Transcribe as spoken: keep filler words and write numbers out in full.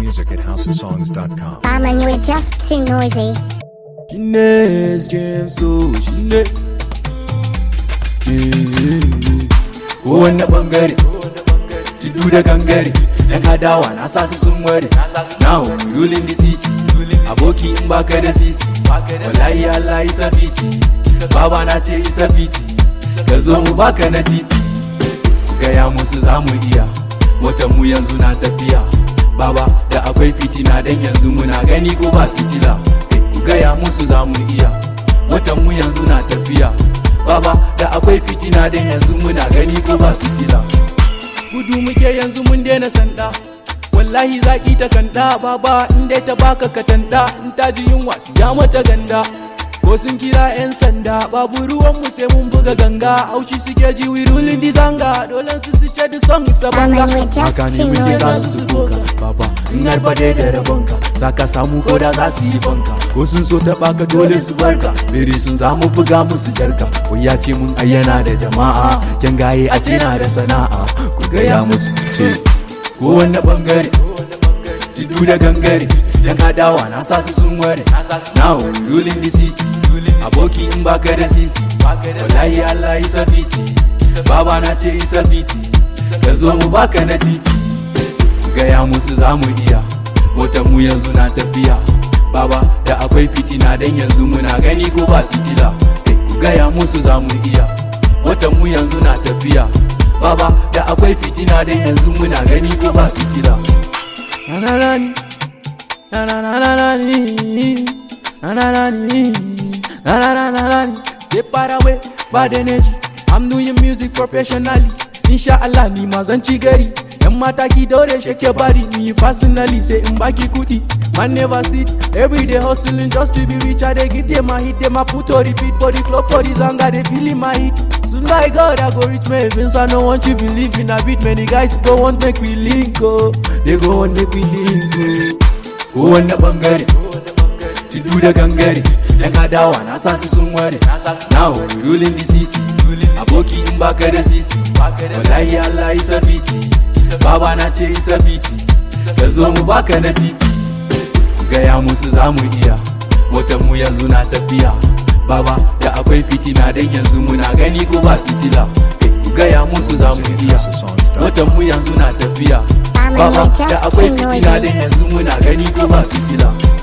music at house of songs dot com. Barman, you were just too noisy. Shine, James, so shine. Kowane bangare, tudu da gangare, yan adawa na sasu sun ware. Now we ruling the city, aboki in baka da sisi. Wallahi Allah isa fiti, baba na ce isa fiti. Ka zo mu baka na tipi, gaya musu za mu iya. Watan mu yanzu na tafiya, baba da akwai fitina dan yanzu muna gani ko ba fitila. Ku gaya musu za mu iya, watan mu yanzu na tafiya, baba da akwai fitina dan yanzu muna gani ko ba fitila. Gudu muke yanzu mun daina sanda, wallahi zaki ta kanda, baba in dai ta baka katanda, in ta ji yunwa siya mata ganda. Ko sun kira 'yan sanda, babu ruwan mu sai mun buga ganga. Auci suke ji we ruling the zanga, dolan su su ce the song isa banga. Haka ne muke sa su su goga, baba in har ba dai da rabonka zaka samu koda za su yi fanka. Ko sun so ta baka dole su barka, beri sun za mu buga musu jarka. Wai ya ce mun ayyana da jama'a, kyan gaye a ce na da sana'a. Ku gaya musu ce kowanne bangare, tudu da gangare, yan adawa na sasu sun ware. Now we ruling the city, aboki in baka da sisi. Wallahi Allah isa fiti, baba na ce isa fiti. Ka zo mu baka na tipi, gaya musu za mu iya. Motar mu yanzu na tafiya, baba da akwai fitina dan yanzu muna gani ko ba fitila. Ku gaya musu za mu iya, motar mu yanzu na tafiya, baba da akwai fitina dan yanzu muna gani ko ba fitila. Na na na ni, na na na na na ni, na na na ni, na na na na na ni. Stay far away, bad energy. I'm doing music professionally. Insha Allah ni ma zan ci gari. Yan mata ki daure shake body. Me personally say in baki kudi. Man never sit, every day hustling just to be rich. I dey give them a hit, them a put or repeat. For the club, for the zanga, they feeling my hit. Soon by God I go reach my events. I don't want you believe in a bit. Many guys go want make we link oh. They go want make we link oh. Kowanne bangare, tudu da gangare, yan adawa na sasu sun ware. Now we ruling the city, aboki in baka da sisi. Wallahi Allah isa fiti, baba na ce isa fiti. Ka zo mu baka na tipi, gaya musu za mu iya. Motar mu yanzu na tafiya, baba da akwai fitina dan yanzu muna gani ko ba fitila. Ku gaya musu za mu iya, motar mu yanzu na tafiya, baba da akwai fitina dan yanzu muna gani ko ba fitila.